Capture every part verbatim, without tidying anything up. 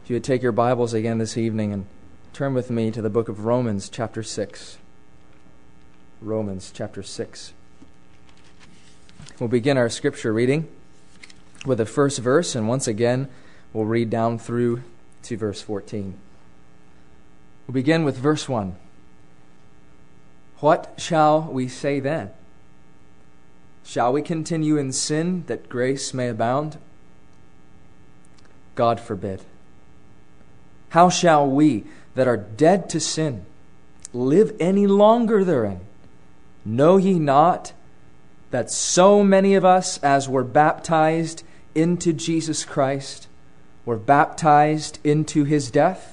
If you would take your Bibles again this evening and turn with me to the book of Romans chapter six. Romans chapter six. We'll begin our scripture reading with the first verse, and once again we'll read down through to verse fourteen. We'll begin with verse one. What shall we say then? Shall we continue in sin that grace may abound? God forbid. How shall we that are dead to sin live any longer therein? Know ye not that so many of us as were baptized into Jesus Christ were baptized into his death?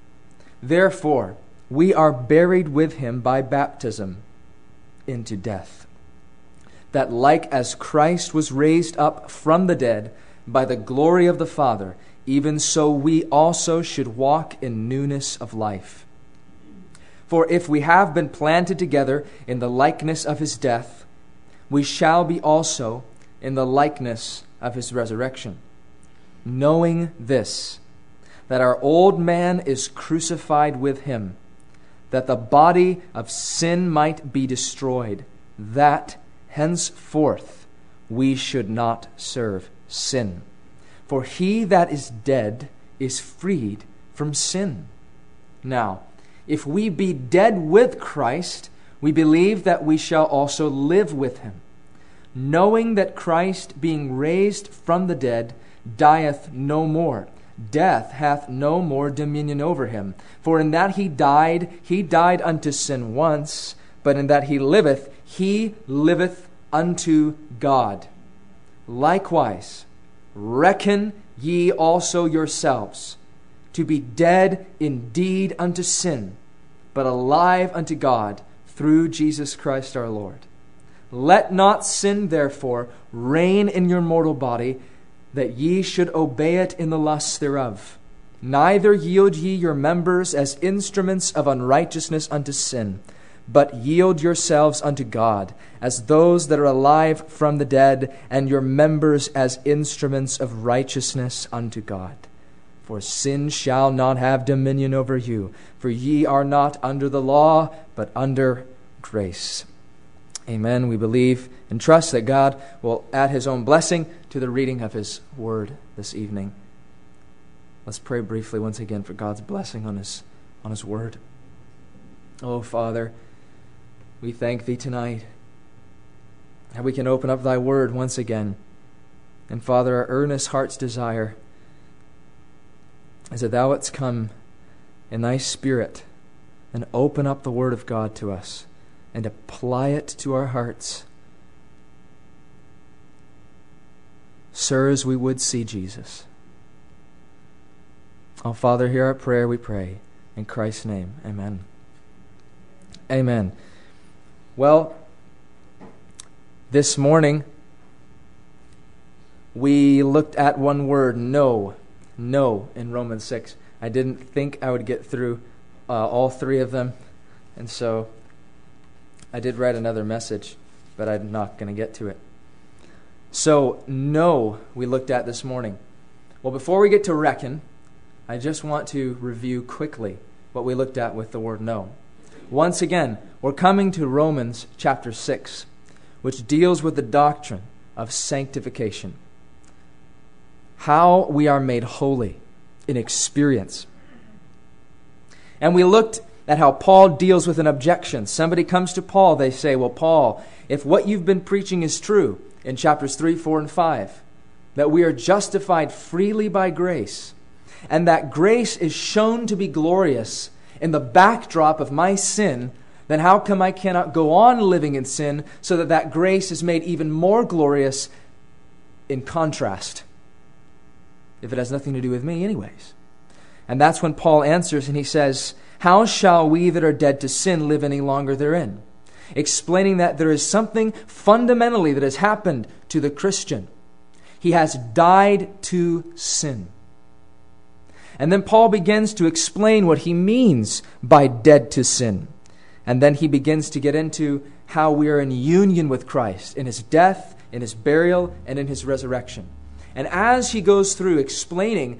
Therefore, we are buried with him by baptism into death, that like as Christ was raised up from the dead by the glory of the Father, even so we also should walk in newness of life. For if we have been planted together in the likeness of his death, we shall be also in the likeness of his resurrection. Knowing this, that our old man is crucified with him, that the body of sin might be destroyed, that henceforth we should not serve sin. For he that is dead is freed from sin. Now, if we be dead with Christ, we believe that we shall also live with him, knowing that Christ, being raised from the dead, dieth no more. Death hath no more dominion over him. For in that he died, he died unto sin once, but in that he liveth, he liveth unto God. Likewise, reckon ye also yourselves to be dead indeed unto sin, but alive unto God through Jesus Christ our Lord. Let not sin, therefore, reign in your mortal body, that ye should obey it in the lusts thereof. Neither yield ye your members as instruments of unrighteousness unto sin, but yield yourselves unto God, as those that are alive from the dead, and your members as instruments of righteousness unto God. For sin shall not have dominion over you, for ye are not under the law, but under grace. Amen. We believe and trust that God will add his own blessing to the reading of his word this evening. Let's pray briefly once again for God's blessing on his, on his word. Oh, Father, we thank thee tonight that we can open up thy word once again. And Father, our earnest heart's desire is that thou wouldst come in thy Spirit and open up the word of God to us and apply it to our hearts. Sirs, we would see Jesus. Oh, Father, hear our prayer, we pray. In Christ's name, amen. Amen. Well, this morning, we looked at one word, no. No, in Romans six. I didn't think I would get through uh, all three of them, and so I did write another message, but I'm not going to get to it. So, no, we looked at this morning. Well, before we get to reckon, I just want to review quickly what we looked at with the word no. Once again, we're coming to Romans chapter six, which deals with the doctrine of sanctification. How we are made holy in experience. And we looked at how Paul deals with an objection. Somebody comes to Paul, they say, well, Paul, if what you've been preaching is true in chapters three, four, and five, that we are justified freely by grace, and that grace is shown to be glorious in the backdrop of my sin, then how come I cannot go on living in sin so that that grace is made even more glorious in contrast, if it has nothing to do with me anyways? And that's when Paul answers and he says, how shall we that are dead to sin live any longer therein? Explaining that there is something fundamentally that has happened to the Christian. He has died to sin. And then Paul begins to explain what he means by dead to sin. And then he begins to get into how we are in union with Christ in his death, in his burial, and in his resurrection. And as he goes through explaining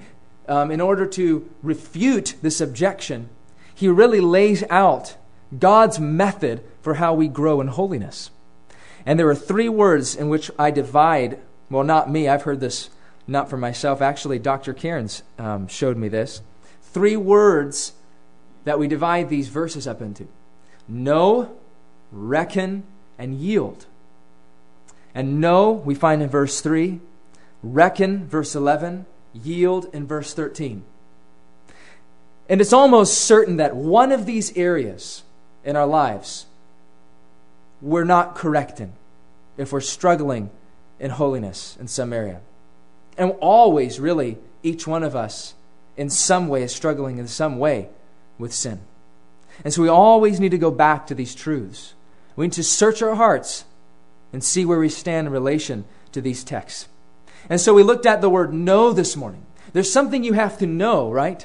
um, in order to refute this objection, he really lays out God's method for how we grow in holiness. And there are three words in which I divide, well, not me, I've heard this not for myself. Actually, Doctor Cairns um, showed me this. Three words that we divide these verses up into: know, reckon, and yield. And know, we find in verse three, reckon, verse eleven, yield in verse thirteen. And it's almost certain that one of these areas in our lives we're not correct in, if we're struggling in holiness in some area. And always, really, each one of us in some way is struggling in some way with sin. And so we always need to go back to these truths. We need to search our hearts and see where we stand in relation to these texts. And so we looked at the word know this morning. There's something you have to know, right?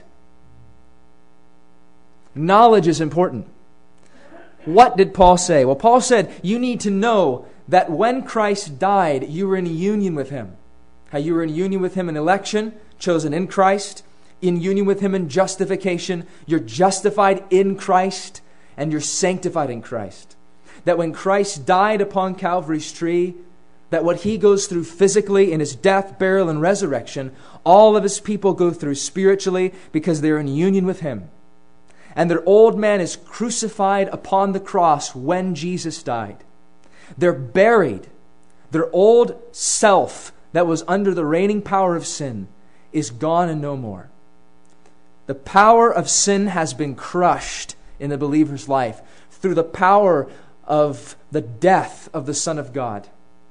Knowledge is important. What did Paul say? Well, Paul said you need to know that when Christ died, you were in union with Him. How you were in union with Him in election, chosen in Christ, in union with Him in justification. You're justified in Christ, and you're sanctified in Christ. That when Christ died upon Calvary's tree, that what He goes through physically in His death, burial, and resurrection, all of His people go through spiritually because they're in union with Him. And their old man is crucified upon the cross when Jesus died. They're buried. Their old self that was under the reigning power of sin is gone and no more. The power of sin has been crushed in the believer's life through the power of the death of the Son of God.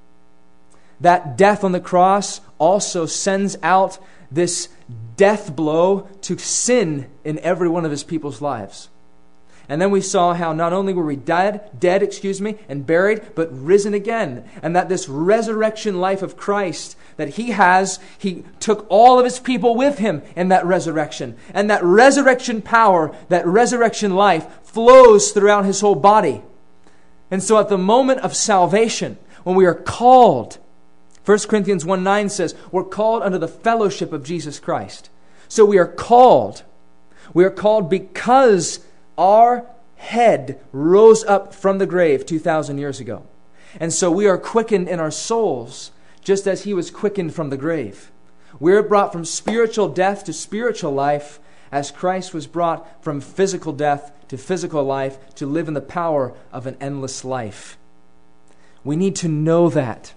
That death on the cross also sends out this death blow to sin in every one of His people's lives. And then we saw how not only were we dead, dead, excuse me, and buried, but risen again. And that this resurrection life of Christ that He has, He took all of His people with Him in that resurrection. And that resurrection power, that resurrection life flows throughout His whole body. And so at the moment of salvation, when we are called, First Corinthians one nine says, we're called under the fellowship of Jesus Christ. So we are called. We are called because our head rose up from the grave two thousand years ago. And so we are quickened in our souls, just as He was quickened from the grave. We're brought from spiritual death to spiritual life, as Christ was brought from physical death to physical life to live in the power of an endless life. We need to know that.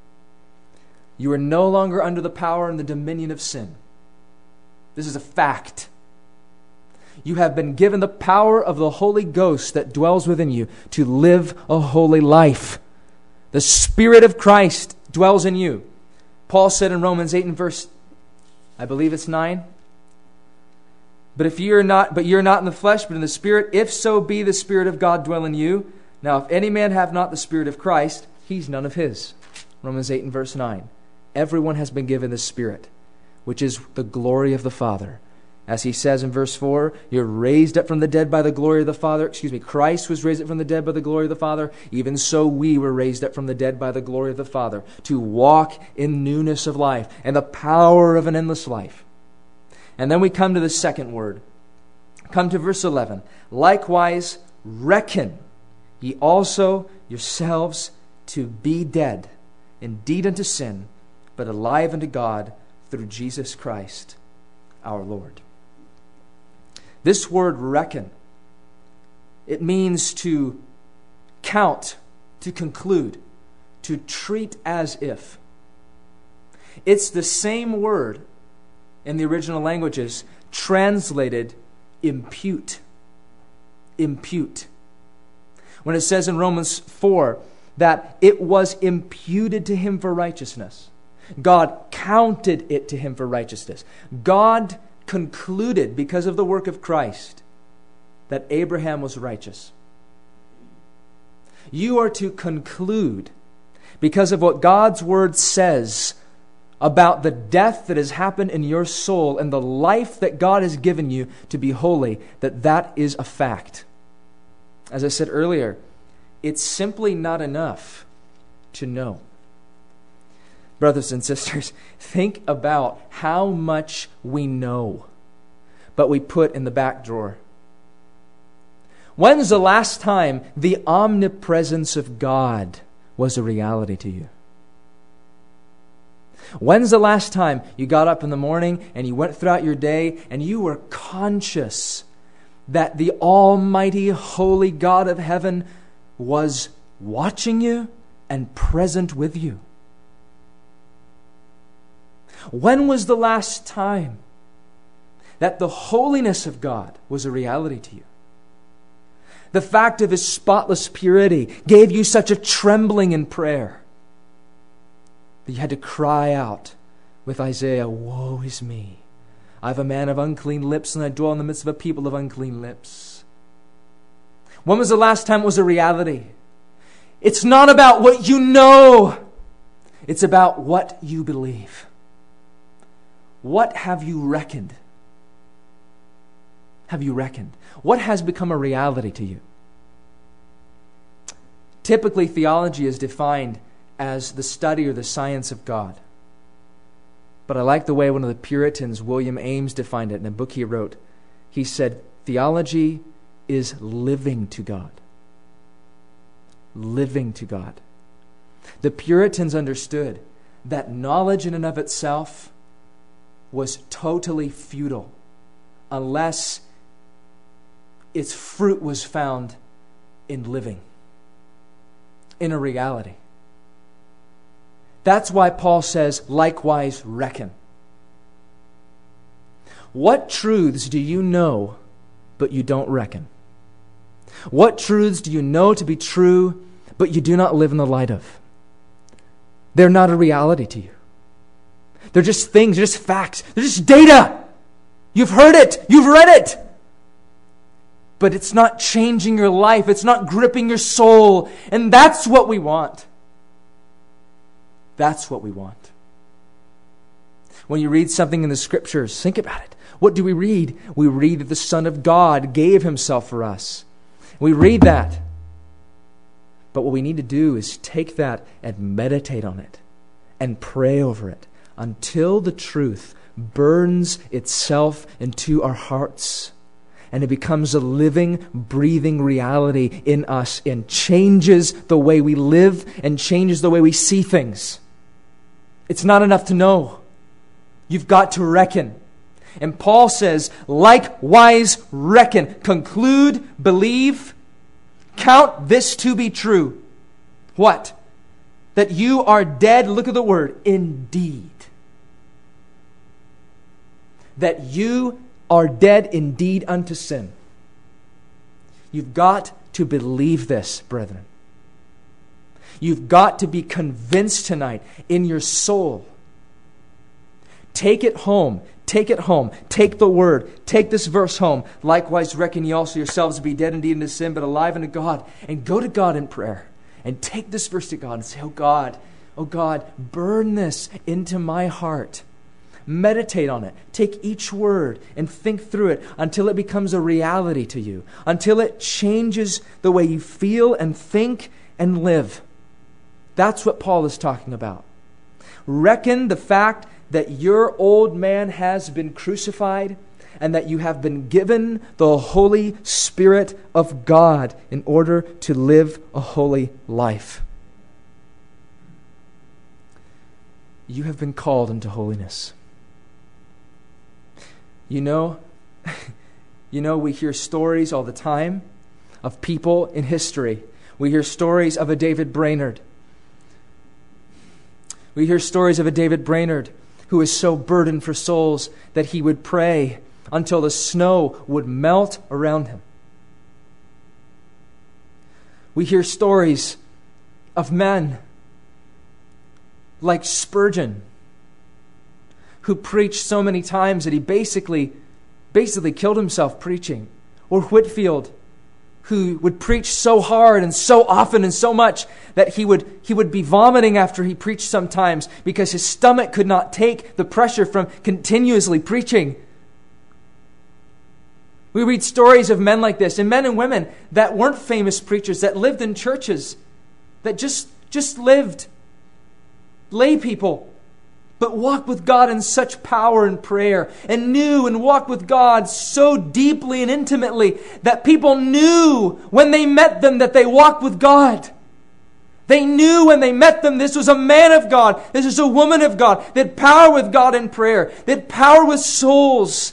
You are no longer under the power and the dominion of sin. This is a fact. You have been given the power of the Holy Ghost that dwells within you to live a holy life. The Spirit of Christ dwells in you. Paul said in Romans eight and verse, I believe it's nine. But if you're not, but you're not in the flesh, but in the Spirit, if so be the Spirit of God dwell in you. Now, if any man have not the Spirit of Christ, he's none of His. Romans eight and verse nine. Everyone has been given the Spirit, which is the glory of the Father. As he says in verse four, you're raised up from the dead by the glory of the Father. Excuse me, Christ was raised up from the dead by the glory of the Father. Even so we were raised up from the dead by the glory of the Father to walk in newness of life and the power of an endless life. And then we come to the second word. Come to verse eleven. Likewise, reckon ye also yourselves to be dead, indeed unto sin, but alive unto God through Jesus Christ our Lord. This word reckon, it means to count, to conclude, to treat as if. It's the same word in the original languages translated impute. Impute. When it says in Romans four that it was imputed to him for righteousness. God counted it to him for righteousness. God concluded, because of the work of Christ, that Abraham was righteous. You are to conclude, because of what God's Word says about the death that has happened in your soul and the life that God has given you to be holy, that that is a fact. As I said earlier, it's simply not enough to know. Brothers and sisters, think about how much we know, but we put in the back drawer. When's the last time the omnipresence of God was a reality to you? When's the last time you got up in the morning and you went throughout your day and you were conscious that the almighty, holy God of heaven was watching you and present with you? When was the last time that the holiness of God was a reality to you? The fact of His spotless purity gave you such a trembling in prayer that you had to cry out with Isaiah, "Woe is me! I have a man of unclean lips, and I dwell in the midst of a people of unclean lips." When was the last time it was a reality? It's not about what you know. It's about what you believe. What have you reckoned? Have you reckoned? What has become a reality to you? Typically, theology is defined as the study or the science of God. But I like the way one of the Puritans, William Ames, defined it in a book he wrote. He said, theology is living to God. Living to God. The Puritans understood that knowledge in and of itself was totally futile unless its fruit was found in living, in a reality. That's why Paul says, likewise reckon. What truths do you know, but you don't reckon? What truths do you know to be true, but you do not live in the light of? They're not a reality to you. They're just things, they're just facts, they're just data. You've heard it, you've read it. But it's not changing your life, it's not gripping your soul. And that's what we want. That's what we want. When you read something in the Scriptures, think about it. What do we read? We read that the Son of God gave Himself for us. We read that. But what we need to do is take that and meditate on it and pray over it until the truth burns itself into our hearts and it becomes a living, breathing reality in us and changes the way we live and changes the way we see things. It's not enough to know. You've got to reckon. And Paul says, likewise reckon. Conclude, believe, count this to be true. What? That you are dead, look at the word, indeed. That you are dead indeed unto sin. You've got to believe this, brethren. You've got to be convinced tonight in your soul. Take it home. Take it home. Take the word. Take this verse home. Likewise, reckon ye also yourselves to be dead indeed unto sin, but alive unto God. And go to God in prayer. And take this verse to God and say, oh God, oh God, burn this into my heart. Meditate on it. Take each word and think through it until it becomes a reality to you. Until it changes the way you feel and think and live. That's what Paul is talking about. Reckon the fact that your old man has been crucified and that you have been given the Holy Spirit of God in order to live a holy life. You have been called into holiness. You know, you know, we hear stories all the time of people in history. We hear stories of a David Brainerd. We hear stories of a David Brainerd who is so burdened for souls that he would pray until the snow would melt around him. We hear stories of men like Spurgeon, who preached so many times that he basically, basically killed himself preaching. Or Whitefield, who would preach so hard and so often and so much that he would, he would be vomiting after he preached sometimes because his stomach could not take the pressure from continuously preaching. We read stories of men like this, and men and women that weren't famous preachers, that lived in churches, that just, just lived. Lay people but walked with God in such power and prayer, and knew and walked with God so deeply and intimately that people knew when they met them that they walked with God. They knew when they met them this was a man of God, this is a woman of God, that had power with God in prayer, that had power with souls.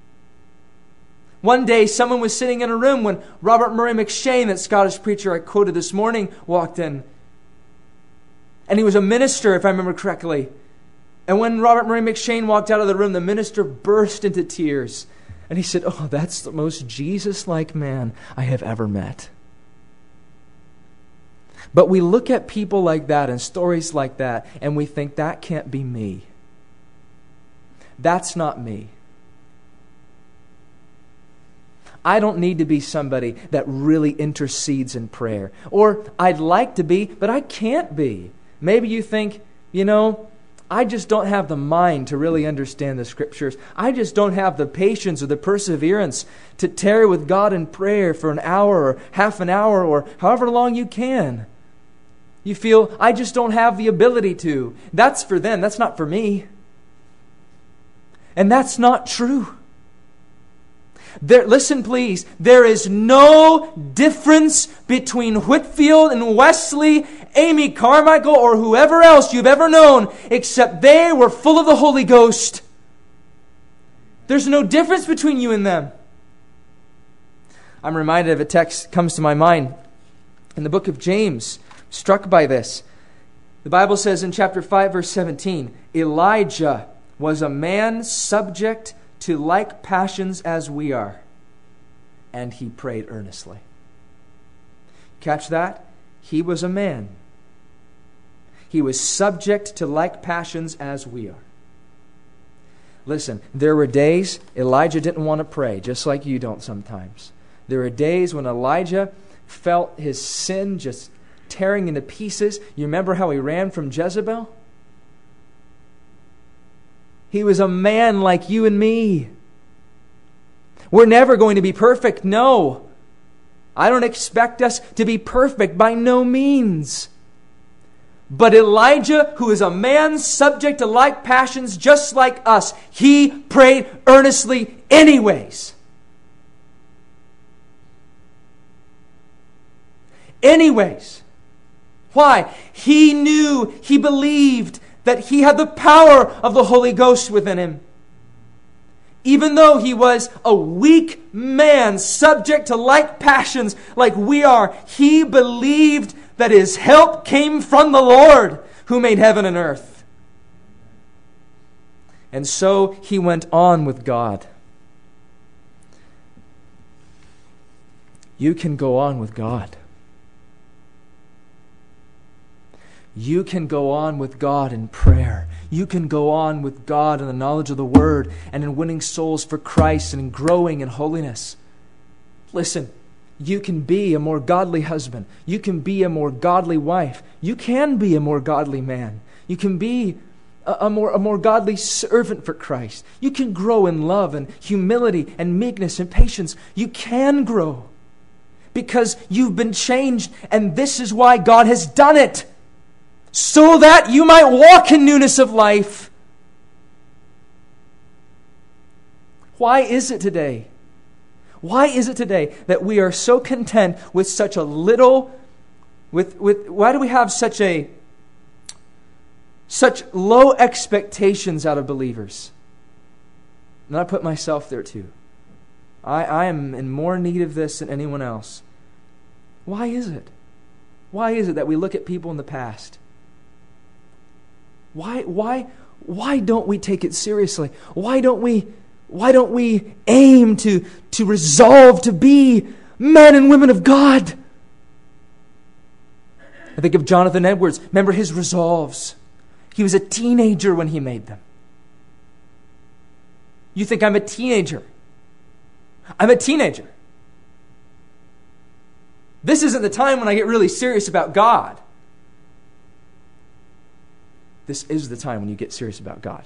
One day, someone was sitting in a room when Robert Murray McCheyne, that Scottish preacher I quoted this morning, walked in. And he was a minister, if I remember correctly. And when Robert Murray McCheyne walked out of the room, the minister burst into tears. And he said, "Oh, that's the most Jesus-like man I have ever met." But we look at people like that and stories like that, and we think, that can't be me. That's not me. I don't need to be somebody that really intercedes in prayer. Or I'd like to be, but I can't be. Maybe you think, you know, I just don't have the mind to really understand the Scriptures. I just don't have the patience or the perseverance to tarry with God in prayer for an hour or half an hour or however long you can. You feel, I just don't have the ability to. That's for them. That's not for me. And that's not true. There, listen, please. There is no difference between Whitefield and Wesley, Amy Carmichael, or whoever else you've ever known, except they were full of the Holy Ghost. There's no difference between you and them. I'm reminded of a text that comes to my mind in the book of James. Struck by this. The Bible says in chapter five, verse seventeen, Elijah was a man subject to like passions as we are, and he prayed earnestly. Catch that? He was a man. He was subject to like passions as we are. Listen, there were days Elijah didn't want to pray, just like you don't sometimes. There were days when Elijah felt his sin just tearing into pieces. You remember how he ran from Jezebel? He was a man like you and me. We're never going to be perfect. No. I don't expect us to be perfect by no means. But Elijah, who is a man subject to like passions just like us, he prayed earnestly anyways. Anyways. Why? He knew, he believed that he had the power of the Holy Ghost within him. Even though he was a weak man, subject to like passions like we are, he believed that his help came from the Lord who made heaven and earth. And so he went on with God. You can go on with God. You can go on with God in prayer. You can go on with God in the knowledge of the Word and in winning souls for Christ and in growing in holiness. Listen, you can be a more godly husband. You can be a more godly wife. You can be a more godly man. You can be a, a, more, a more godly servant for Christ. You can grow in love and humility and meekness and patience. You can grow because you've been changed, and this is why God has done it. So that you might walk in newness of life. Why is it today? Why is it today that we are so content with such a little, with, with why do we have such a such low expectations out of believers? And I put myself there too. I, I am in more need of this than anyone else. Why is it? Why is it that we look at people in the past? Why, why, why don't we take it seriously? Why don't we, why don't we aim to, to resolve to be men and women of God? I think of Jonathan Edwards. Remember his resolves. He was a teenager when he made them. You think I'm a teenager? I'm a teenager. This isn't the time when I get really serious about God. This is the time when you get serious about God.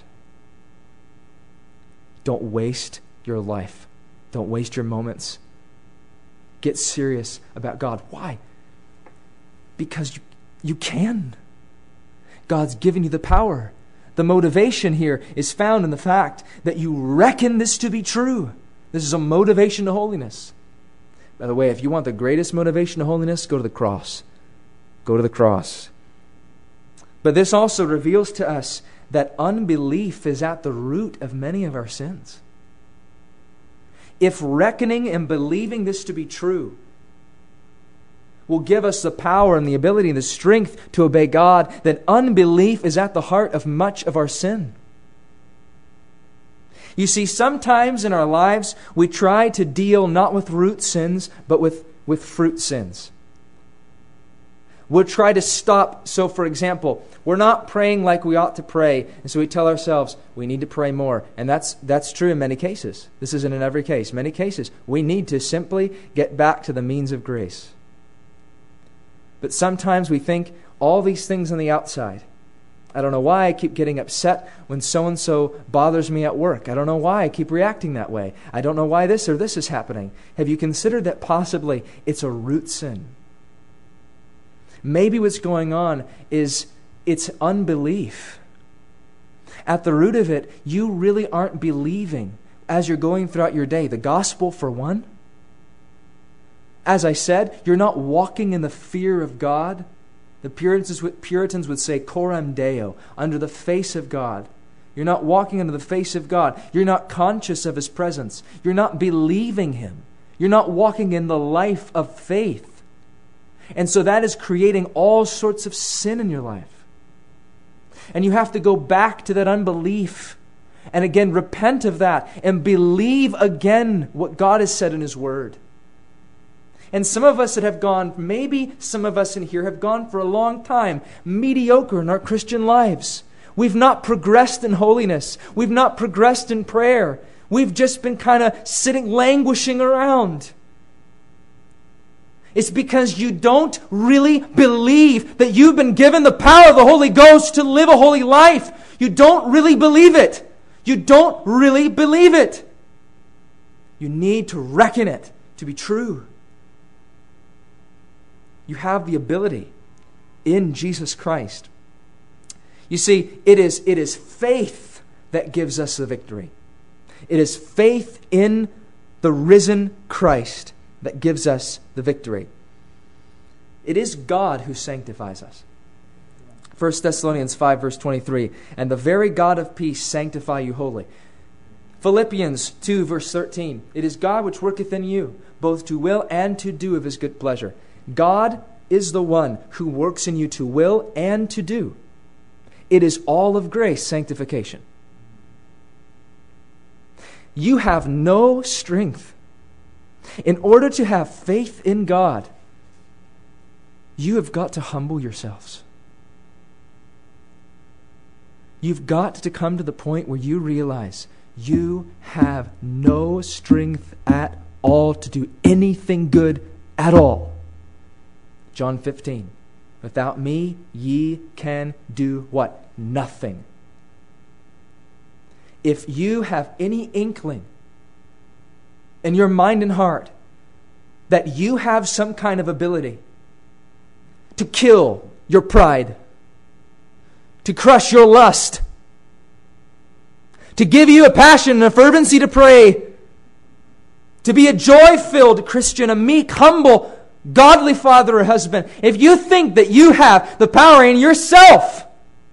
Don't waste your life. Don't waste your moments. Get serious about God. Why? Because you, you can. God's given you the power. The motivation here is found in the fact that you reckon this to be true. This is a motivation to holiness. By the way, if you want the greatest motivation to holiness, go to the cross. Go to the cross. But this also reveals to us that unbelief is at the root of many of our sins. If reckoning and believing this to be true will give us the power and the ability and the strength to obey God, then unbelief is at the heart of much of our sin. You see, sometimes in our lives we try to deal not with root sins, but with, with fruit sins. We'll try to stop. So, for example, we're not praying like we ought to pray, and so we tell ourselves we need to pray more. And that's that's true in many cases. This isn't in every case. Many cases, we need to simply get back to the means of grace. But sometimes we think all these things on the outside. I don't know why I keep getting upset when so-and-so bothers me at work. I don't know why I keep reacting that way. I don't know why this or this is happening. Have you considered that possibly it's a root sin? Maybe what's going on is it's unbelief. At the root of it, you really aren't believing as you're going throughout your day. The gospel, for one. As I said, you're not walking in the fear of God. The Puritans, Puritans would say, coram Deo, under the face of God. You're not walking under the face of God. You're not conscious of His presence. You're not believing Him. You're not walking in the life of faith. And so that is creating all sorts of sin in your life. And you have to go back to that unbelief and again repent of that and believe again what God has said in His Word. And some of us that have gone, maybe some of us in here have gone for a long time, mediocre in our Christian lives. We've not progressed in holiness. We've not progressed in prayer. We've just been kind of sitting, languishing around. It's because you don't really believe that you've been given the power of the Holy Ghost to live a holy life. You don't really believe it. You don't really believe it. You need to reckon it to be true. You have the ability in Jesus Christ. You see, it is, it is faith that gives us the victory. It is faith in the risen Christ that gives us the victory. It is God who sanctifies us. First Thessalonians five, verse twenty-three, and the very God of peace sanctify you wholly. Philippians two, verse thirteen, it is God which worketh in you, both to will and to do of His good pleasure. God is the one who works in you to will and to do. It is all of grace, sanctification. You have no strength. In order to have faith in God, you have got to humble yourselves. You've got to come to the point where you realize you have no strength at all to do anything good at all. John fifteen, without me ye can do what? Nothing. If you have any inkling in your mind and heart that you have some kind of ability to kill your pride, to crush your lust, to give you a passion and a fervency to pray, to be a joy-filled Christian, a meek, humble, godly father or husband, if you think that you have the power in yourself,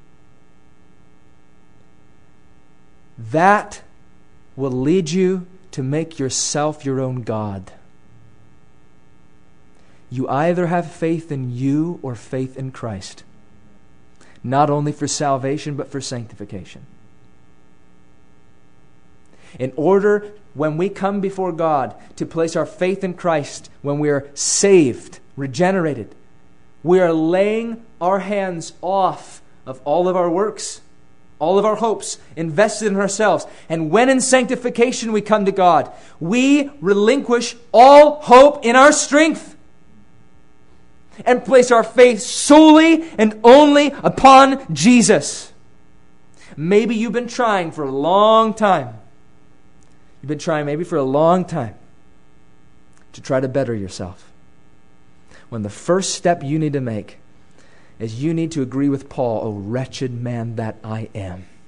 that will lead you to make yourself your own God. You either have faith in you or faith in Christ. Not only for salvation, but for sanctification. In order, when we come before God, to place our faith in Christ, when we are saved, regenerated, we are laying our hands off of all of our works, all of our hopes, invested in ourselves. And when in sanctification we come to God, we relinquish all hope in our strength and place our faith solely and only upon Jesus. Maybe you've been trying for a long time. You've been trying maybe for a long time to try to better yourself. When the first step you need to make is you need to agree with Paul, "O wretched man that I am."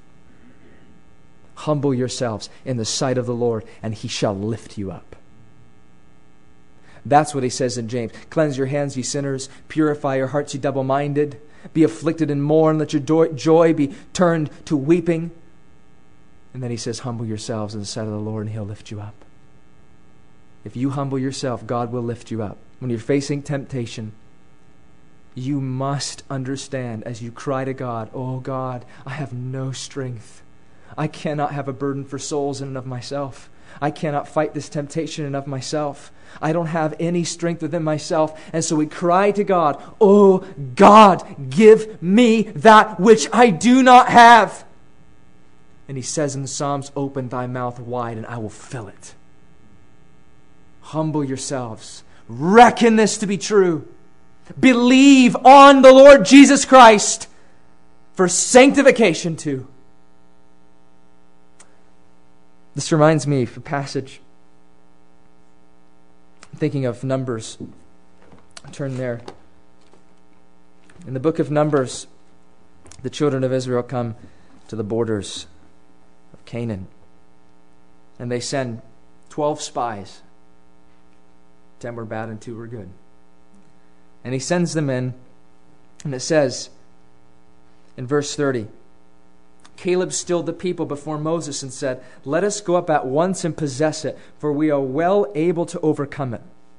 Humble yourselves in the sight of the Lord, and He shall lift you up. That's what he says in James. Cleanse your hands, ye sinners. Purify your hearts, ye double-minded. Be afflicted and mourn. Let your joy be turned to weeping. And then he says, humble yourselves in the sight of the Lord, and He'll lift you up. If you humble yourself, God will lift you up. When you're facing temptation, you must understand as you cry to God, oh God, I have no strength. I cannot have a burden for souls in and of myself. I cannot fight this temptation in of myself. I don't have any strength within myself. And so we cry to God, oh God, give me that which I do not have. And He says in the Psalms, open thy mouth wide and I will fill it. Humble yourselves. Reckon this to be true. Believe on the Lord Jesus Christ for sanctification too. This reminds me of a passage. I'm thinking of Numbers. Turn there. In the book of Numbers, the children of Israel come to the borders of Canaan. And they send twelve spies. Ten were bad and two were good. And He sends them in. And it says in verse thirty, Caleb stilled the people before Moses and said, let us go up at once and possess it, for we are well able to overcome it.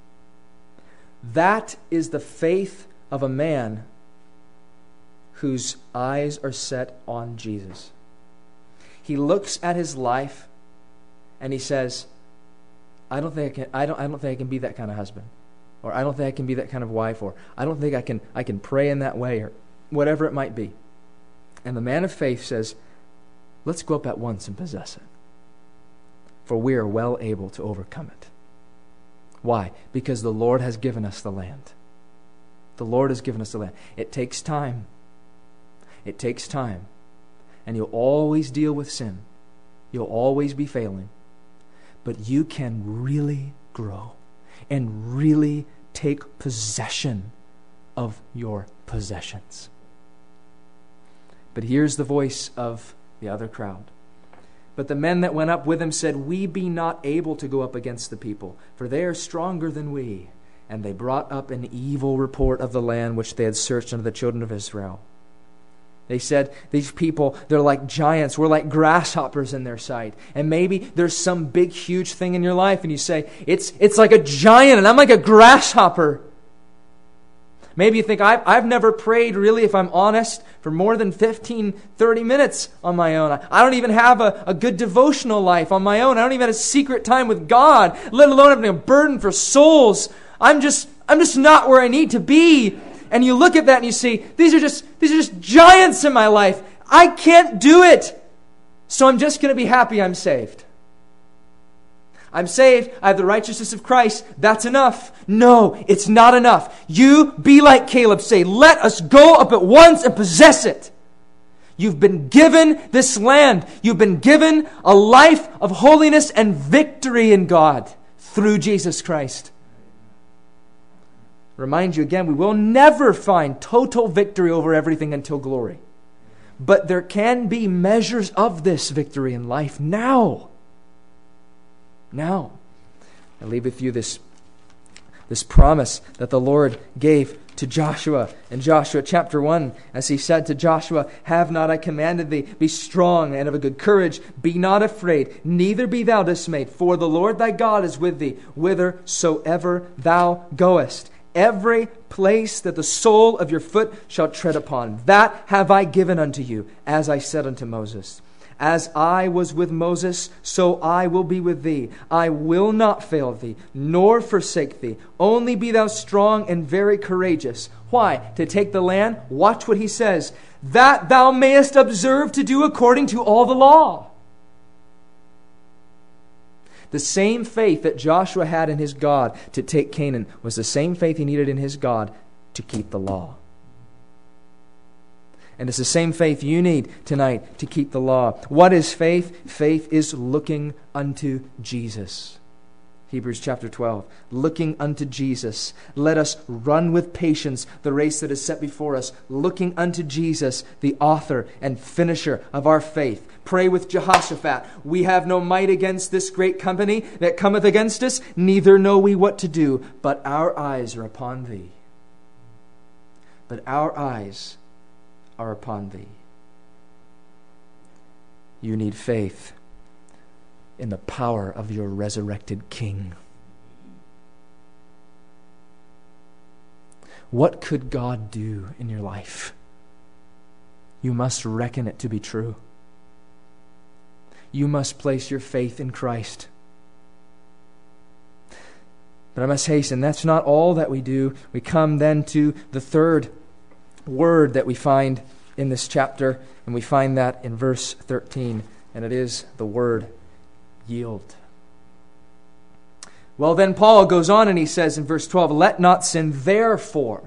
That is the faith of a man whose eyes are set on Jesus. He looks at his life and he says, I don't think I can I don't I don't think I can be that kind of husband. Or I don't think I can be that kind of wife, or I don't think I can I can pray in that way, or whatever it might be. And the man of faith says, let's go up at once and possess it, for we are well able to overcome it. Why? Because the Lord has given us the land. The Lord has given us the land. It takes time. It takes time. And you'll always deal with sin. You'll always be failing. But you can really grow and really take possession of your possessions. But here's the voice of the other crowd. But the men that went up with him said, we be not able to go up against the people, for they are stronger than we. And they brought up an evil report of the land which they had searched unto the children of Israel. They said, these people, they're like giants. We're like grasshoppers in their sight. And maybe there's some big, huge thing in your life, and you say, it's, it's like a giant, and I'm like a grasshopper. Maybe you think, I've, I've never prayed, really, if I'm honest, for more than fifteen, thirty minutes on my own. I, I don't even have a, a good devotional life on my own. I don't even have a secret time with God, let alone having a burden for souls. I'm just, I'm just not where I need to be. And you look at that and you see, these are just, these are just giants in my life. I can't do it. So I'm just going to be happy I'm saved. I'm saved. I have the righteousness of Christ. That's enough. No, it's not enough. You be like Caleb. Say, let us go up at once and possess it. You've been given this land. You've been given a life of holiness and victory in God through Jesus Christ. Remind you again, we will never find total victory over everything until glory. But there can be measures of this victory in life now. Now, I leave with you this, this promise that the Lord gave to Joshua in Joshua chapter one, as He said to Joshua, have not I commanded thee, be strong and of a good courage, be not afraid, neither be thou dismayed, for the Lord thy God is with thee, whithersoever thou goest. Every place that the sole of your foot shall tread upon, that have I given unto you, as I said unto Moses. As I was with Moses, so I will be with thee. I will not fail thee, nor forsake thee. Only be thou strong and very courageous. Why? To take the land? Watch what he says. That thou mayest observe to do according to all the law. The same faith that Joshua had in his God to take Canaan was the same faith he needed in his God to keep the law. And it's the same faith you need tonight to keep the law. What is faith? Faith is looking unto Jesus. Hebrews chapter twelve. Looking unto Jesus, let us run with patience the race that is set before us. Looking unto Jesus, the author and finisher of our faith. Pray with Jehoshaphat. We have no might against this great company that cometh against us, neither know we what to do, but our eyes are upon thee. But our eyes are upon thee. You need faith in the power of your resurrected King. What could God do in your life? You must reckon it to be true. You must place your faith in Christ. But I must hasten, that's not all that we do. We come then to the third word that we find in this chapter, and we find that in verse thirteen, and it is the word yield. Well, then Paul goes on and he says in verse twelve, let not sin therefore.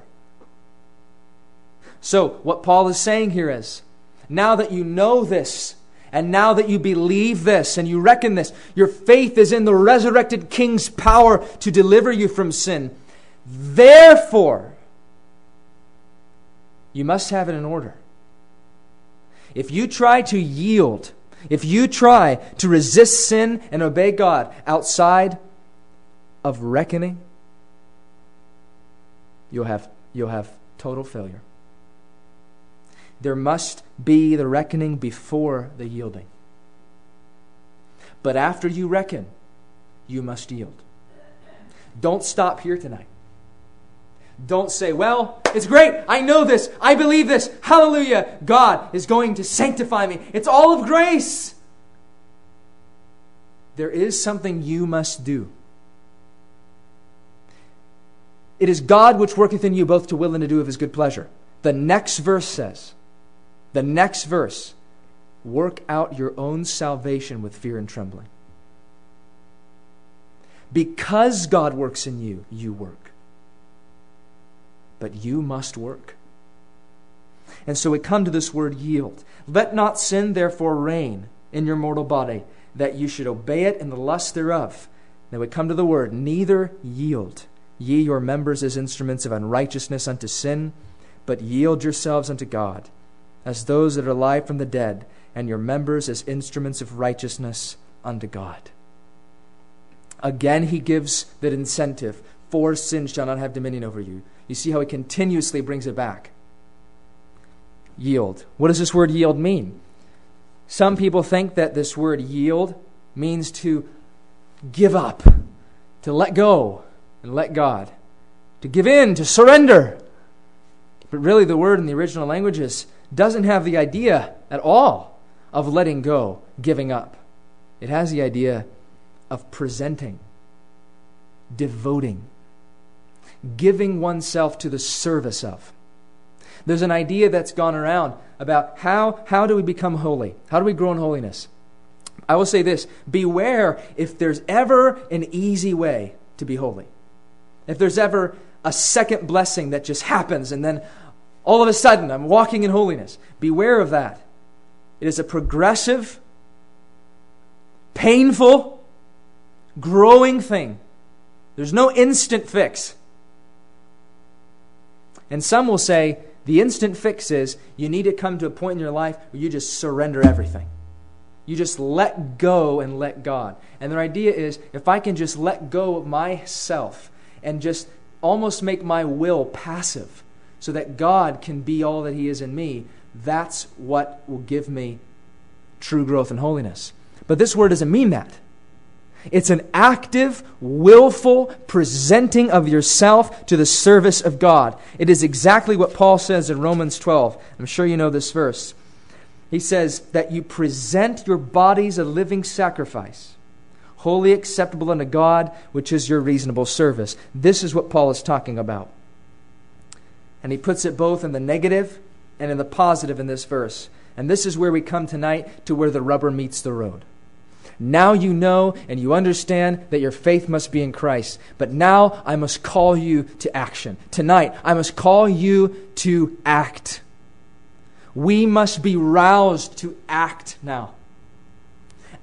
So what Paul is saying here is, now that you know this, and now that you believe this, and you reckon this, your faith is in the resurrected King's power to deliver you from sin. Therefore, you must have it in order. If you try to yield, if you try to resist sin and obey God outside of reckoning, you'll have, you'll have total failure. There must be the reckoning before the yielding. But after you reckon, you must yield. Don't stop here tonight. Don't say, well, it's great. I know this. I believe this. Hallelujah. God is going to sanctify me. It's all of grace. There is something you must do. It is God which worketh in you both to will and to do of his good pleasure. The next verse says, the next verse, work out your own salvation with fear and trembling. Because God works in you, you work. But you must work. And so we come to this word yield. Let not sin therefore reign in your mortal body, that you should obey it in the lust thereof. Then we come to the word, neither yield ye your members as instruments of unrighteousness unto sin, but yield yourselves unto God, as those that are alive from the dead, and your members as instruments of righteousness unto God. Again, he gives that incentive, for sin shall not have dominion over you. You see how he continuously brings it back. Yield. What does this word yield mean? Some people think that this word yield means to give up, to let go and let God, to give in, to surrender. But really the word in the original languages doesn't have the idea at all of letting go, giving up. It has the idea of presenting, devoting, giving oneself to the service of. There's an idea that's gone around about how, how do we become holy? How do we grow in holiness? I will say this, beware if there's ever an easy way to be holy. If there's ever a second blessing that just happens and then all of a sudden I'm walking in holiness. Beware of that. It is a progressive, painful, growing thing. There's no instant fix. And some will say the instant fix is you need to come to a point in your life where you just surrender everything. You just let go and let God. And their idea is if I can just let go of myself and just almost make my will passive so that God can be all that he is in me, that's what will give me true growth in holiness. But this word doesn't mean that. It's an active, willful presenting of yourself to the service of God. It is exactly what Paul says in Romans twelve. I'm sure you know this verse. He says that you present your bodies a living sacrifice, wholly acceptable unto God, which is your reasonable service. This is what Paul is talking about. And he puts it both in the negative and in the positive in this verse. And this is where we come tonight to where the rubber meets the road. Now you know and you understand that your faith must be in Christ. But now I must call you to action. Tonight, I must call you to act. We must be roused to act now.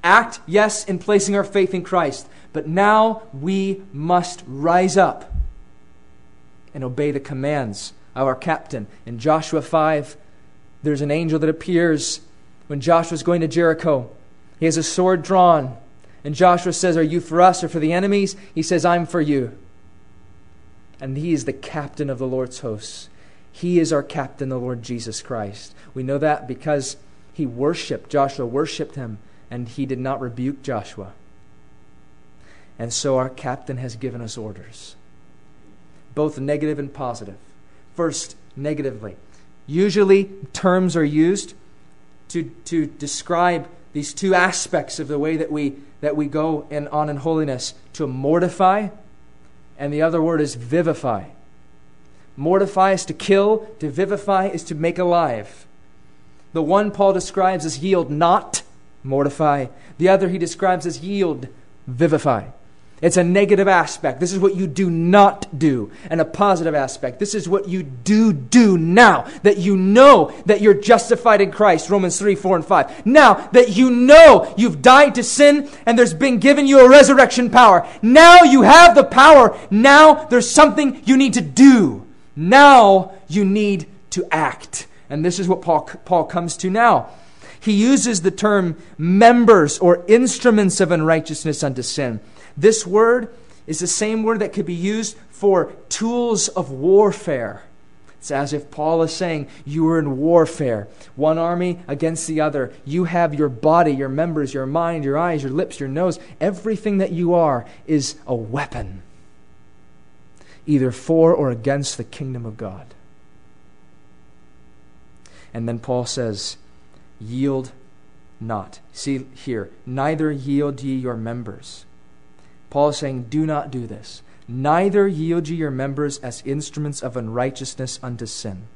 act, yes, in placing our faith in Christ, but now we must rise up and obey the commands of our captain. In Joshua five, there's an angel that appears when Joshua's going to Jericho. He has a sword drawn, and Joshua says, "Are you for us or for the enemies?" He says, "I'm for you." And he is the captain of the Lord's hosts. He is our captain, the Lord Jesus Christ. We know that because he worshiped, Joshua worshiped him, and he did not rebuke Joshua. And so our captain has given us orders, both negative and positive. First, negatively. Usually terms are used to, to describe these two aspects of the way that we that we go in, on in holiness, to mortify, and the other word is vivify. Mortify is to kill, to vivify is to make alive. The one Paul describes as yield not, mortify. The other he describes as yield, vivify. It's a negative aspect. This is what you do not do. And a positive aspect. This is what you do do now. That you know that you're justified in Christ. Romans three, four, and five. Now that you know you've died to sin and there's been given you a resurrection power. Now you have the power. Now there's something you need to do. Now you need to act. And this is what Paul, Paul comes to now. He uses the term members or instruments of unrighteousness unto sin. This word is the same word that could be used for tools of warfare. It's as if Paul is saying, you are in warfare. One army against the other. You have your body, your members, your mind, your eyes, your lips, your nose. Everything that you are is a weapon, either for or against the kingdom of God. And then Paul says, yield not. See here, neither yield ye your members. Paul is saying, do not do this. Neither yield ye your members as instruments of unrighteousness unto sin.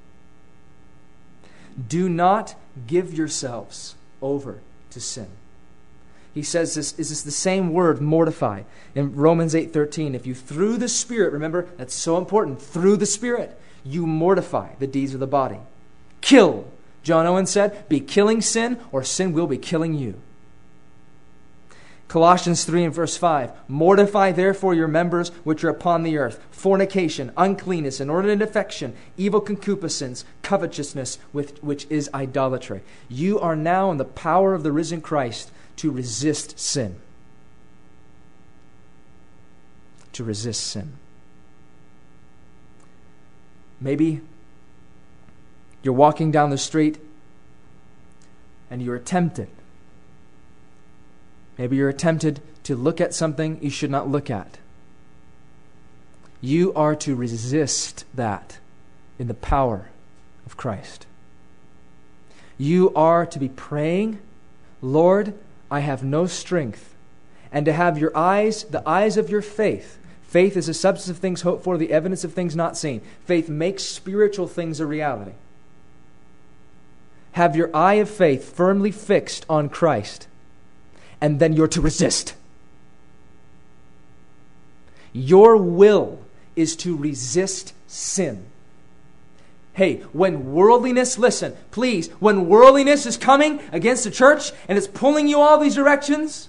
Do not give yourselves over to sin. He says this, is this the same word, mortify, in Romans eight thirteen. If you through the Spirit, remember, that's so important, through the Spirit, you mortify the deeds of the body. Kill. John Owen said, be killing sin, or sin will be killing you. Colossians three and verse five, mortify therefore your members which are upon the earth, fornication, uncleanness, inordinate affection, evil concupiscence, covetousness, which is idolatry. You are now in the power of the risen Christ to resist sin. To resist sin. Maybe you're walking down the street and you're tempted. Maybe you're tempted to look at something you should not look at. You are to resist that in the power of Christ. You are to be praying, Lord, I have no strength. And to have your eyes, the eyes of your faith. Faith is the substance of things hoped for, the evidence of things not seen. Faith makes spiritual things a reality. Have your eye of faith firmly fixed on Christ. And then you're to resist. Your will is to resist sin. Hey, when worldliness, listen, please, when worldliness is coming against the church and it's pulling you all these directions,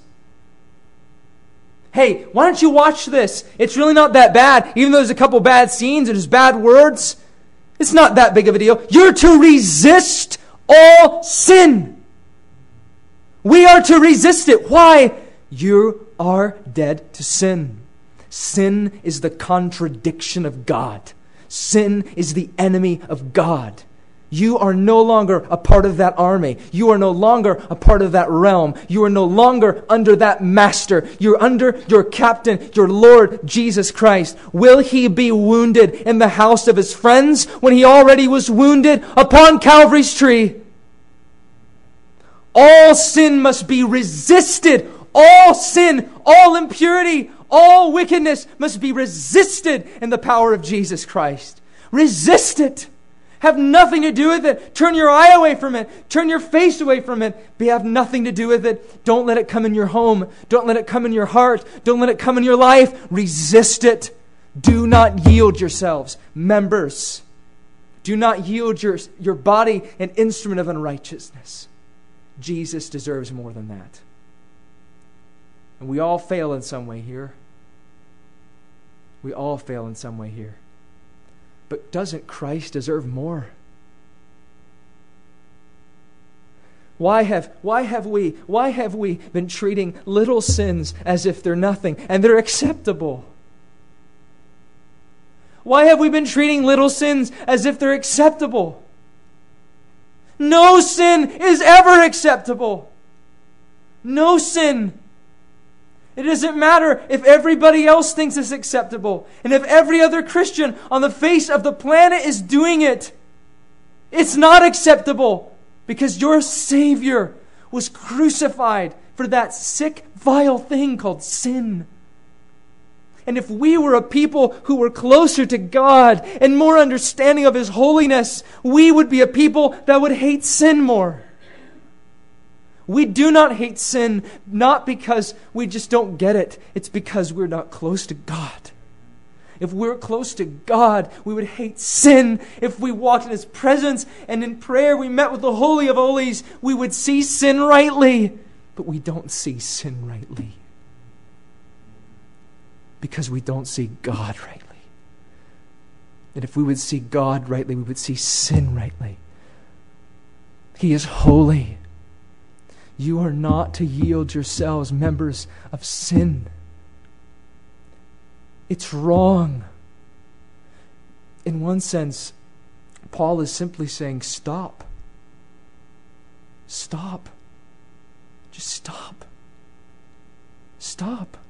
hey, why don't you watch this? It's really not that bad. Even though there's a couple bad scenes and there's bad words, it's not that big of a deal. You're to resist all sin. We are to resist it. Why? You are dead to sin. Sin is the contradiction of God. Sin is the enemy of God. You are no longer a part of that army. You are no longer a part of that realm. You are no longer under that master. You're under your captain, your Lord Jesus Christ. Will he be wounded in the house of his friends when he already was wounded upon Calvary's tree? All sin must be resisted. All sin, all impurity, all wickedness must be resisted in the power of Jesus Christ. Resist it. Have nothing to do with it. Turn your eye away from it. Turn your face away from it. But have nothing to do with it. Don't let it come in your home. Don't let it come in your heart. Don't let it come in your life. Resist it. Do not yield yourselves. Members, do not yield your, your body an instrument of unrighteousness. Jesus deserves more than that. And we all fail in some way here. We all fail in some way here. But doesn't Christ deserve more? Why have, why have we, why have we been treating little sins as if they're nothing and they're acceptable? Why have we been treating little sins as if they're acceptable? No sin is ever acceptable. No sin. It doesn't matter if everybody else thinks it's acceptable and if every other Christian on the face of the planet is doing it. It's not acceptable because your Savior was crucified for that sick, vile thing called sin. And if we were a people who were closer to God and more understanding of His holiness, we would be a people that would hate sin more. We do not hate sin, not because we just don't get it. It's because we're not close to God. If we're close to God, we would hate sin. If we walked in His presence and in prayer we met with the Holy of Holies, we would see sin rightly. But we don't see sin rightly. Because we don't see God rightly. And if we would see God rightly, we would see sin rightly. He is holy. You are not to yield yourselves members of sin. It's wrong. In one sense, Paul is simply saying, stop. Stop. Just stop. Stop.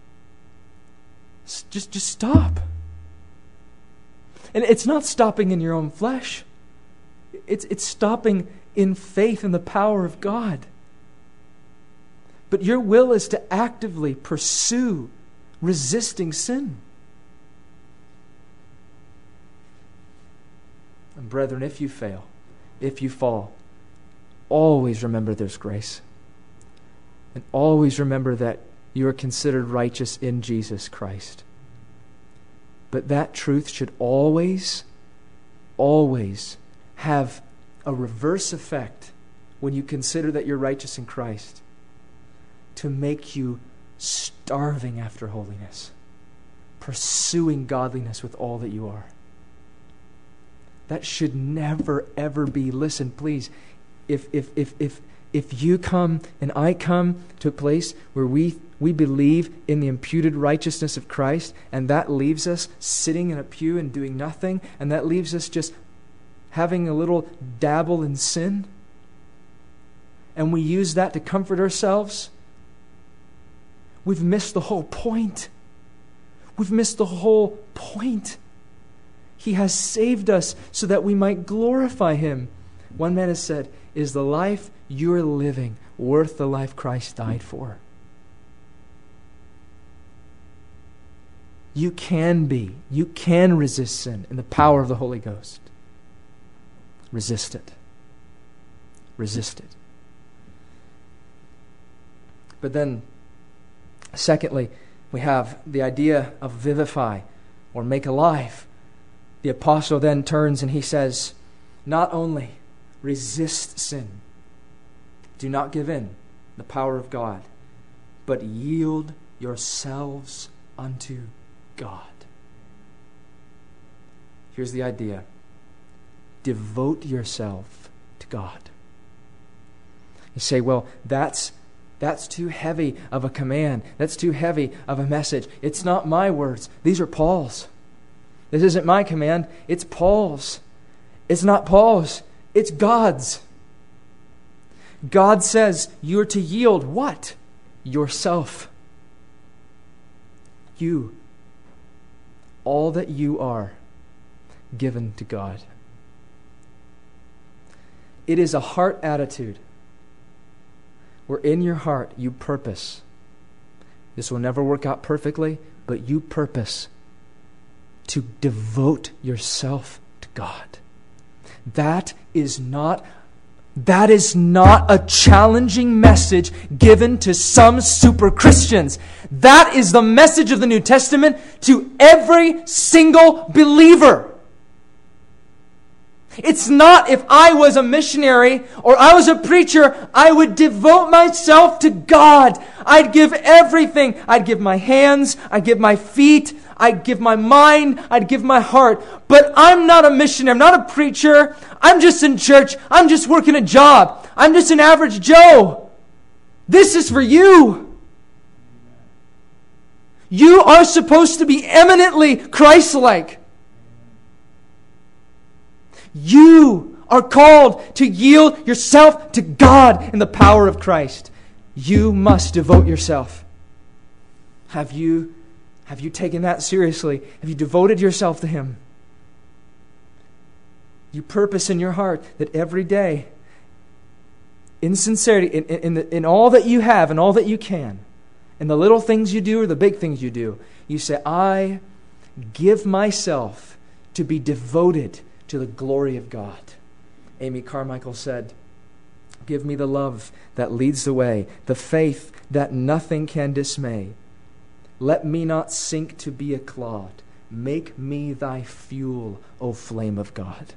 Just, just stop. And it's not stopping in your own flesh. It's, it's stopping in faith in the power of God. But your will is to actively pursue resisting sin. And brethren, if you fail, if you fall, always remember there's grace. And always remember that you are considered righteous in Jesus Christ. But that truth should always, always have a reverse effect when you consider that you're righteous in Christ, to make you starving after holiness, pursuing godliness with all that you are. That should never, ever be. Listen, please, if if if if if you come and I come to a place where we we believe in the imputed righteousness of Christ, and that leaves us sitting in a pew and doing nothing, and that leaves us just having a little dabble in sin, and we use that to comfort ourselves, we've missed the whole point. We've missed the whole point. He has saved us so that we might glorify Him. One man has said, is the life you're living worth the life Christ died for? You can be. You can resist sin in the power of the Holy Ghost. Resist it. Resist it. But then, secondly, we have the idea of vivify or make alive. The apostle then turns and he says, not only resist sin, do not give in the power of God, but yield yourselves unto God. Here's the idea. Devote yourself to God. You say, well, that's That's too heavy of a command. That's too heavy of a message. It's not my words. These are Paul's. This isn't my command. It's Paul's. It's not Paul's. It's God's. God says you're to yield what? Yourself. You. All that you are given to God. It is a heart attitude where in your heart you purpose. This will never work out perfectly, but you purpose to devote yourself to God. That is not That is not a challenging message given to some super Christians. That is the message of the New Testament to every single believer. It's not if I was a missionary or I was a preacher, I would devote myself to God. I'd give everything. I'd give my hands. I'd give my feet. I'd give my mind. I'd give my heart. But I'm not a missionary. I'm not a preacher. I'm just in church. I'm just working a job. I'm just an average Joe. This is for you. You are supposed to be eminently Christ-like. You are called to yield yourself to God in the power of Christ. You must devote yourself. Have you, have you taken that seriously? Have you devoted yourself to Him? You purpose in your heart that every day, in sincerity, in, in, in, the, in all that you have and all that you can, in the little things you do or the big things you do, you say, I give myself to be devoted to the glory of God. Amy Carmichael said, give me the love that leads the way, the faith that nothing can dismay. Let me not sink to be a clod. Make me thy fuel, O flame of God.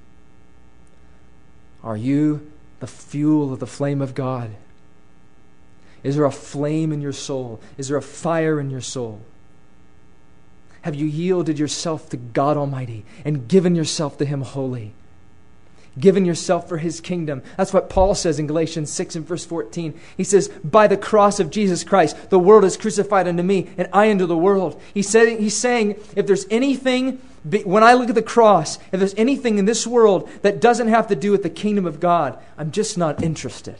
Are you the fuel of the flame of God? Is there a flame in your soul? Is there a fire in your soul? Have you yielded yourself to God Almighty and given yourself to Him wholly? Given yourself for His kingdom. That's what Paul says in Galatians six and verse fourteen. He says, by the cross of Jesus Christ, the world is crucified unto me and I unto the world. He said, he's saying, if there's anything, when I look at the cross, if there's anything in this world that doesn't have to do with the kingdom of God, I'm just not interested.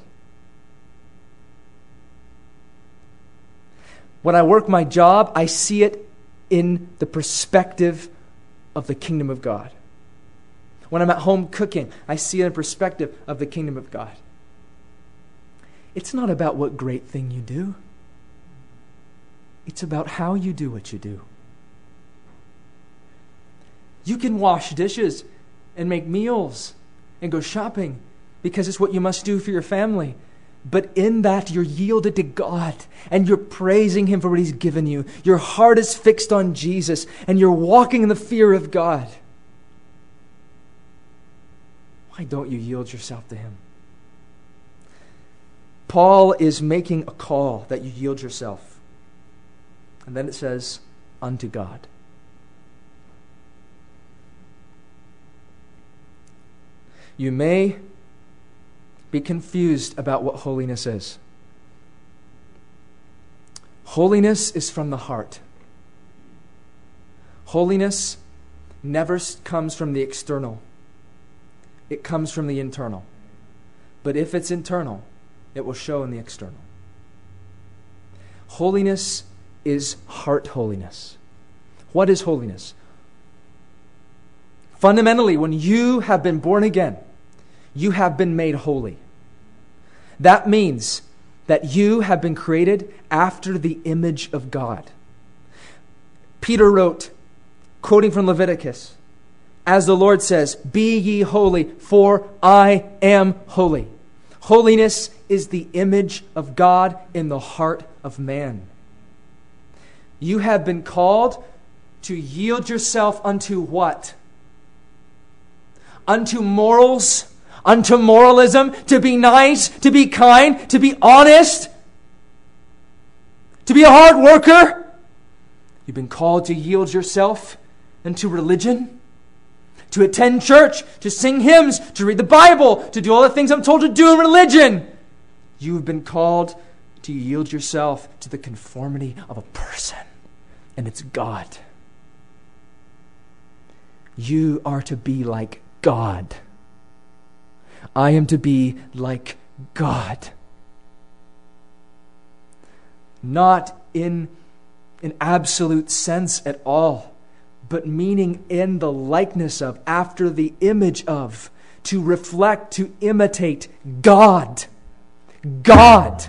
When I work my job, I see it in the perspective of the kingdom of God. When I'm at home cooking, I see it in perspective of the kingdom of God. It's not about what great thing you do. It's about how you do what you do. You can wash dishes and make meals and go shopping because it's what you must do for your family. But in that, you're yielded to God and you're praising Him for what He's given you. Your heart is fixed on Jesus and you're walking in the fear of God. Why don't you yield yourself to Him? Paul is making a call that you yield yourself. And then it says, unto God. You may be confused about what holiness is. Holiness is from the heart. Holiness never comes from the external. It comes from the internal. But if it's internal, it will show in the external. Holiness is heart holiness. What is holiness? Fundamentally, when you have been born again, you have been made holy. That means that you have been created after the image of God. Peter wrote, quoting from Leviticus, as the Lord says, be ye holy, for I am holy. Holiness is the image of God in the heart of man. You have been called to yield yourself unto what? Unto morals, unto moralism, to be nice, to be kind, to be honest, to be a hard worker. You've been called to yield yourself unto religion, to attend church, to sing hymns, to read the Bible, to do all the things I'm told to do in religion. You've been called to yield yourself to the conformity of a person, and it's God. You are to be like God. I am to be like God. Not in an absolute sense at all, but meaning in the likeness of, after the image of, to reflect, to imitate God. God.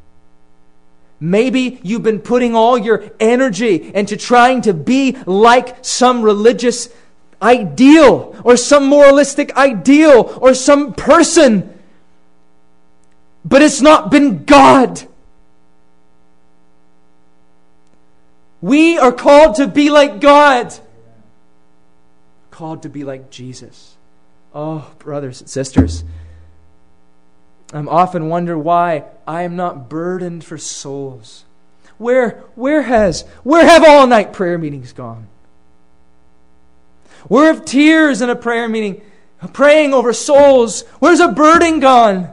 Maybe you've been putting all your energy into trying to be like some religious ideal or some moralistic ideal or some person, but it's not been God. We are called to be like God. Called to be like Jesus. Oh, brothers and sisters, I'm often wonder why I am not burdened for souls. Where, where has, where have all night prayer meetings gone? Where have tears in a prayer meeting, praying over souls? Where's a burden gone?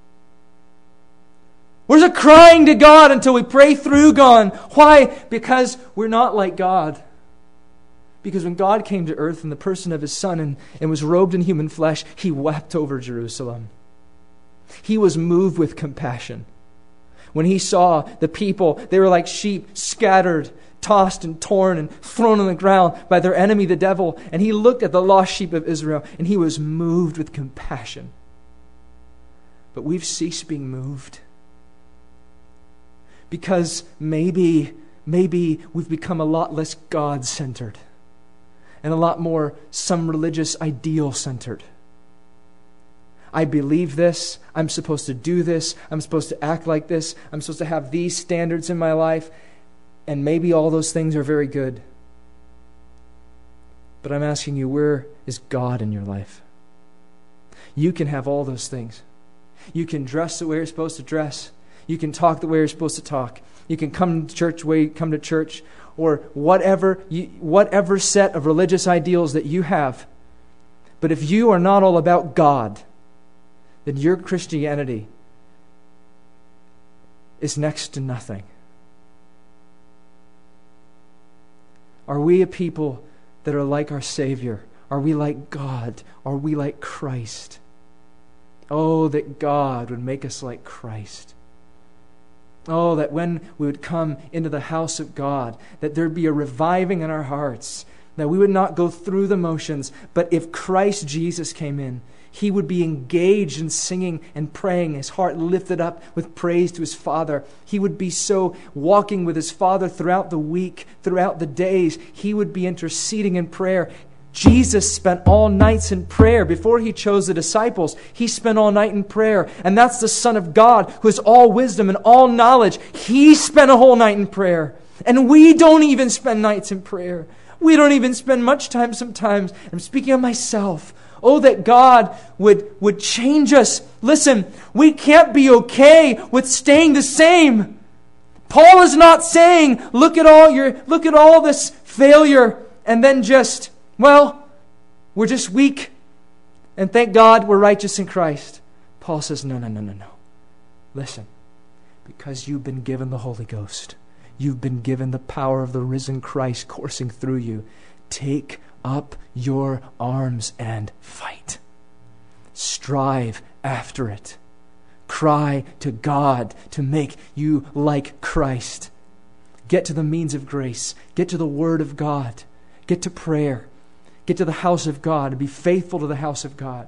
Where's a crying to God until we pray through gone? Why? Because we're not like God. Because when God came to earth in the person of His Son and, and was robed in human flesh, He wept over Jerusalem. He was moved with compassion. When He saw the people, they were like sheep scattered, tossed and torn and thrown on the ground by their enemy, the devil. And He looked at the lost sheep of Israel and He was moved with compassion. But we've ceased being moved. Because maybe, maybe we've become a lot less God-centered and a lot more some religious ideal-centered. I believe this. I'm supposed to do this. I'm supposed to act like this. I'm supposed to have these standards in my life. And maybe all those things are very good. But I'm asking you, where is God in your life? You can have all those things. You can dress the way you're supposed to dress. You can talk the way you're supposed to talk. You can come to church the way you come to church, or whatever you, whatever set of religious ideals that you have. But if you are not all about God, then your Christianity is next to nothing. Are we a people that are like our Savior? Are we like God? Are we like Christ? Oh, that God would make us like Christ. Oh, that when we would come into the house of God, that there'd be a reviving in our hearts, that we would not go through the motions, but if Christ Jesus came in, He would be engaged in singing and praying, His heart lifted up with praise to His Father. He would be so walking with His Father throughout the week, throughout the days. He would be interceding in prayer. Jesus spent all nights in prayer. Before He chose the disciples, He spent all night in prayer. And that's the Son of God, who has all wisdom and all knowledge. He spent a whole night in prayer. And we don't even spend nights in prayer. We don't even spend much time sometimes. I'm speaking of myself. Oh, that God would, would change us. Listen, we can't be okay with staying the same. Paul is not saying, look at all your, look at all this failure and then just, well, we're just weak, and thank God we're righteous in Christ. Paul says, no, no, no, no, no. Listen, because you've been given the Holy Ghost, you've been given the power of the risen Christ coursing through you. Take up your arms and fight. Strive after it. Cry to God to make you like Christ. Get to the means of grace. Get to the Word of God. Get to prayer. Get to the house of God and be faithful to the house of God.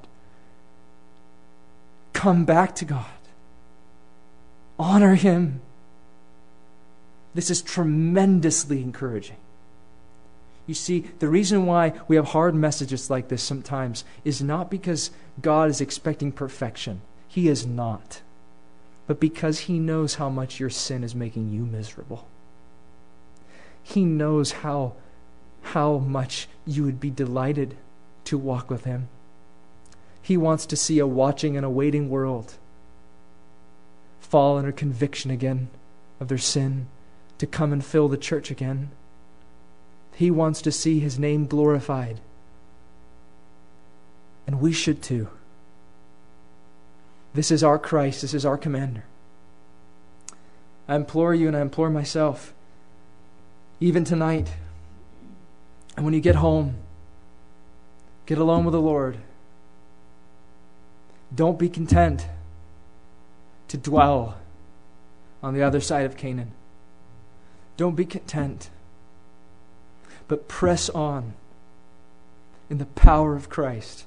Come back to God. Honor Him. This is tremendously encouraging. You see, the reason why we have hard messages like this sometimes is not because God is expecting perfection. He is not. But because He knows how much your sin is making you miserable. He knows how how much you would be delighted to walk with Him. He wants to see a watching and a waiting world fall under conviction again of their sin, to come and fill the church again. He wants to see His name glorified. And we should too. This is our Christ. This is our commander. I implore you and I implore myself, even tonight, and when you get home, get alone with the Lord. Don't be content to dwell on the other side of Canaan. Don't be content, but press on in the power of Christ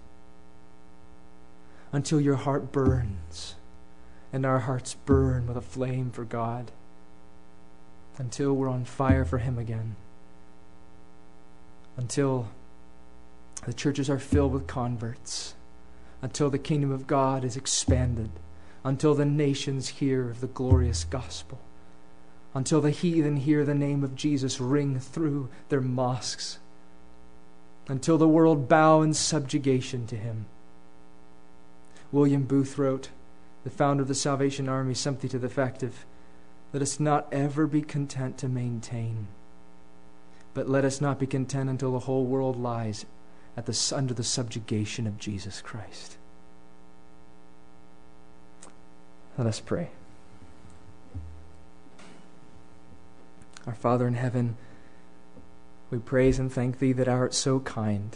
until your heart burns and our hearts burn with a flame for God, until we're on fire for Him again. Until the churches are filled with converts, until the kingdom of God is expanded, until the nations hear of the glorious gospel, until the heathen hear the name of Jesus ring through their mosques, until the world bow in subjugation to Him. William Booth wrote, the founder of the Salvation Army, something to the effect of, let us not ever be content to maintain, but let us not be content until the whole world lies at the, under the subjugation of Jesus Christ. Let us pray. Our Father in heaven, we praise and thank Thee that Thou art so kind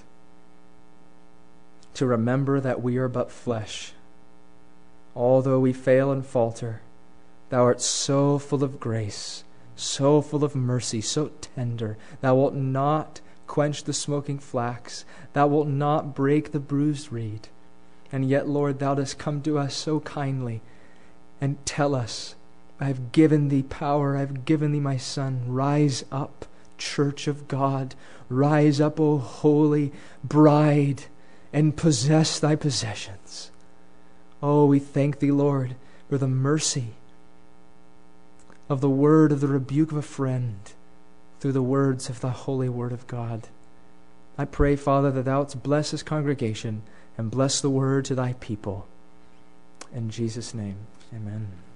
to remember that we are but flesh. Although we fail and falter, Thou art so full of grace, so full of mercy, so tender. Thou wilt not quench the smoking flax. Thou wilt not break the bruised reed. And yet, Lord, Thou dost come to us so kindly and tell us, I have given Thee power, I have given Thee my Son. Rise up, Church of God. Rise up, O holy bride, and possess Thy possessions. Oh, we thank Thee, Lord, for the mercy of the word of the rebuke of a friend through the words of the holy word of God. I pray, Father, that Thou wouldst bless this congregation and bless the word to Thy people. In Jesus' name, amen.